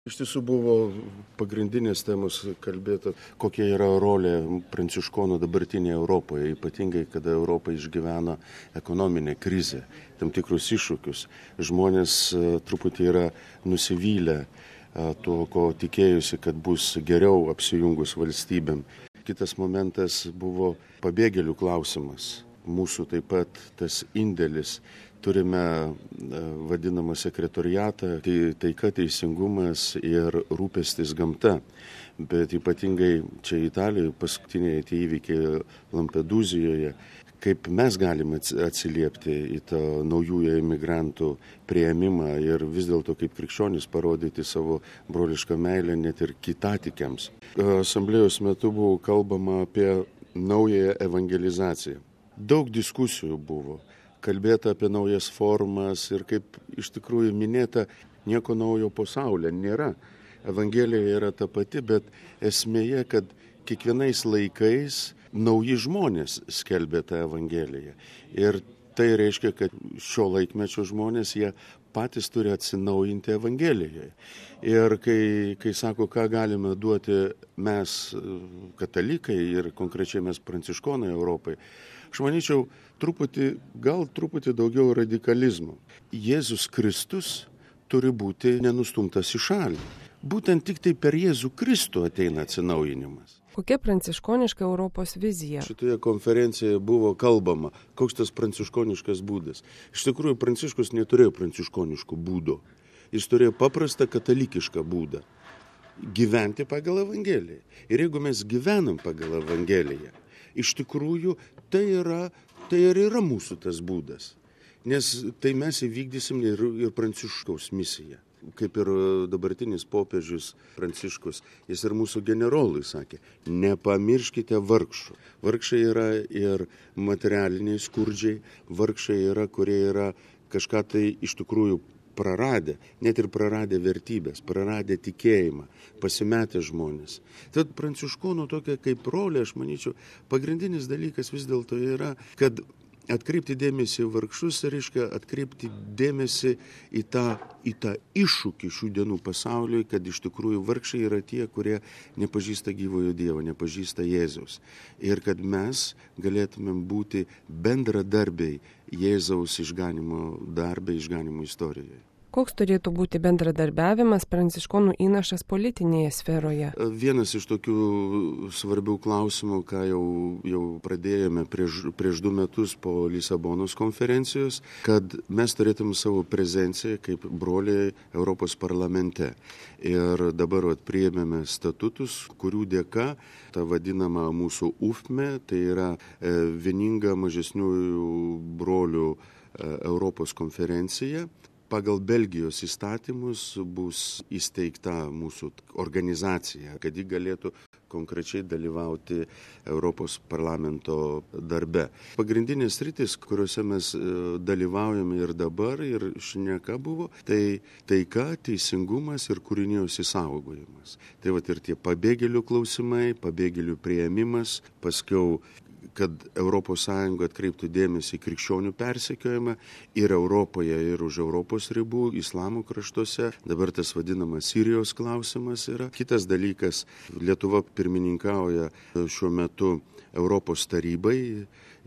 Iš tiesų buvo pagrindinės temos kalbėta, kokia yra rolė pranciškonų dabartinėje Europoje, ypatingai kada Europa išgyvena ekonominę krizę, tam tikrus iššūkius. Žmonės truputį yra nusivylę tuo, ko tikėjusi, kad bus geriau apsijungus valstybėm. Kitas momentas buvo pabėgėlių klausimas. Mūsų taip pat tas indėlis. Turime vadinamą sekretoriatą, taika, teisingumas ir rūpestis gamta. Bet ypatingai čia Italijoje paskutiniai tie įvykiai Lampedūzijoje, kaip mes galime atsiliepti į tą naujųjų imigrantų priėmimą ir vis dėlto kaip krikščionys parodyti savo brolišką meilę net ir kitatikiams. Asamblėjos metu buvo kalbama apie naująją evangelizaciją. Daug diskusijų buvo. Kalbėta apie naujas formas ir kaip iš tikrųjų minėta, nieko naujo pasaulyje nėra. Evangelija yra ta pati, bet esmėje, kad kiekvienais laikais nauji žmonės skelbė tą Evangeliją. Ir tai reiškia, kad šio laikmečio žmonės, jie patys turi atsinaujinti Evangelijoje. Ir kai sako, ką galime duoti mes katalikai ir konkrečiai mes pranciškonai Europai, aš manyčiau, gal truputį daugiau radikalizmo. Jėzus Kristus turi būti nenustumtas į šalį. Būtent tik tai per Jėzų Kristų ateina atsinaujinimas. Kokia pranciškoniška Europos vizija? Šitoje konferencijoje buvo kalbama, koks tas pranciškoniškas būdas. Iš tikrųjų, Pranciškus neturėjo pranciškoniško būdo. Jis turėjo paprastą katalikišką būdą. Gyventi pagal Evangeliją. Ir jeigu mes gyvenam pagal Evangeliją, iš tikrųjų, tai ir yra mūsų tas būdas. Nes tai mes įvykdysim ir Pranciškaus misiją. Kaip ir dabartinis popiežius Pranciškus, jis ir mūsų generolui sakė, nepamirškite vargšų. Vargšai yra ir materialiniai skurdžiai, vargšai yra, kurie yra kažką tai iš tikrųjų praradę, net ir praradę vertybės, praradę tikėjimą, pasimetę žmonės. Tad pranciškonų tokia kaip rolė, aš manyčiau, pagrindinis dalykas vis dėlto yra, kad atkreipti dėmesį į vargšus, reiškia atkreipti dėmesį į tą iššūkį šių dienų pasauliui, kad iš tikrųjų vargšai yra tie, kurie nepažįsta gyvojo Dievo, nepažįsta Jėzaus. Ir kad mes galėtumėm būti bendradarbiai Jėzaus išganimo darbe, išganimo istorijoje. Koks turėtų būti bendradarbiavimas pranciškonų įnašas politinėje sferoje? Vienas iš tokių svarbių klausimų, ką jau pradėjome prieš 2 metus po Lisabonos konferencijos, kad mes turėtume savo prezenciją kaip broliai Europos parlamente. Ir dabar priėmėme statutus, kurių dėka ta vadinama mūsų UFME, tai yra vieninga mažesniųjų brolių Europos konferencija. Pagal Belgijos įstatymus bus įsteigta mūsų organizacija, kad ji galėtų konkrečiai dalyvauti Europos parlamento darbe. Pagrindinės sritys, kuriuose mes dalyvaujame ir dabar, ir šneka buvo, tai taika, teisingumas ir kūrinijos išsaugojimas. Tai ir tie pabėgėlių klausimai, pabėgėlių priėmimas, paskiau kad ES atkreiptų dėmesį į krikščionių persekiojimą ir Europoje, ir už Europos ribų, islamo kraštuose. Dabar tas vadinamas Sirijos klausimas yra. Kitas dalykas, Lietuva pirmininkauja šiuo metu Europos tarybai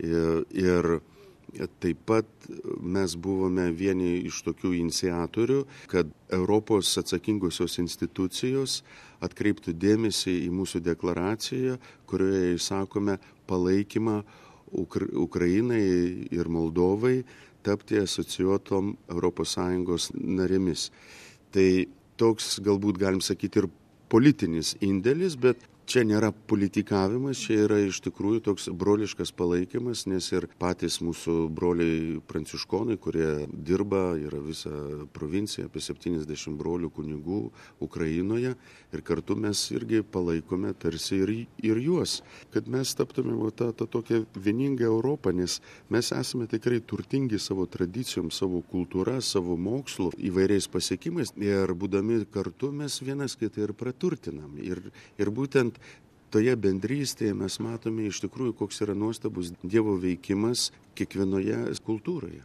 ir taip pat mes buvome vieni iš tokių iniciatorių, kad Europos atsakingosios institucijos atkreiptų dėmesį į mūsų deklaraciją, kurioje išsakome palaikymą Ukrainai ir Moldovai tapti asocijuotom ES narėmis. Tai toks galbūt galim sakyti ir politinis indėlis, bet čia nėra politikavimas, čia yra iš tikrųjų toks broliškas palaikymas, nes ir patys mūsų broliai pranciškonai, kurie dirba, yra visa provincija, apie 70 brolių kunigų Ukrainoje ir kartu mes irgi palaikome tarsi ir juos, kad mes taptume tą tokią vieningą Europą, nes mes esame tikrai turtingi savo tradicijom, savo kultūra, savo mokslu, įvairiais pasiekimais ir būdami kartu mes vienas kitą ir praturtinam. Ir būtent toje bendrystėje mes matome iš tikrųjų, koks yra nuostabus Dievo veikimas kiekvienoje kultūroje.